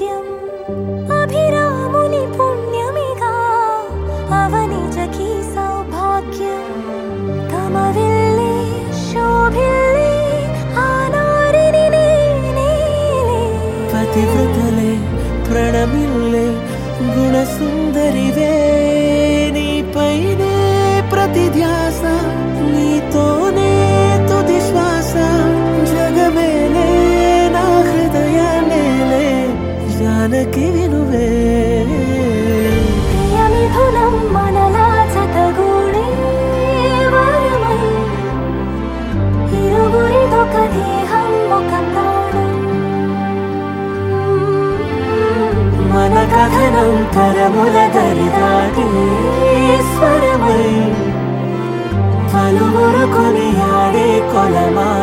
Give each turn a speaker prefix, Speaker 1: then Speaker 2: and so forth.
Speaker 1: భాగ్యం అభిరాముని పుణ్యమిగా అవనిజకి సౌభాగ్యం తమవిల్లే శోభిల్లే ఆనారిని నేనేలే
Speaker 2: పతివ్రతలే ప్రణమిల్లే గుణసుందరివే నీపైనే ప్రతి ధ్యాస నీతోనే తుది శ్వాస జగమేలే నా హృదయాన్నేలే జానకి వినువే
Speaker 1: ప్రియమిథునం మనలా జతగూడే వరమై ఇరువురిదొక దేహం ఒక ప్రాణం
Speaker 2: మన కథనం తరముల దరిదాటి స్వరమై పలువురు కొనియాడే కొలమా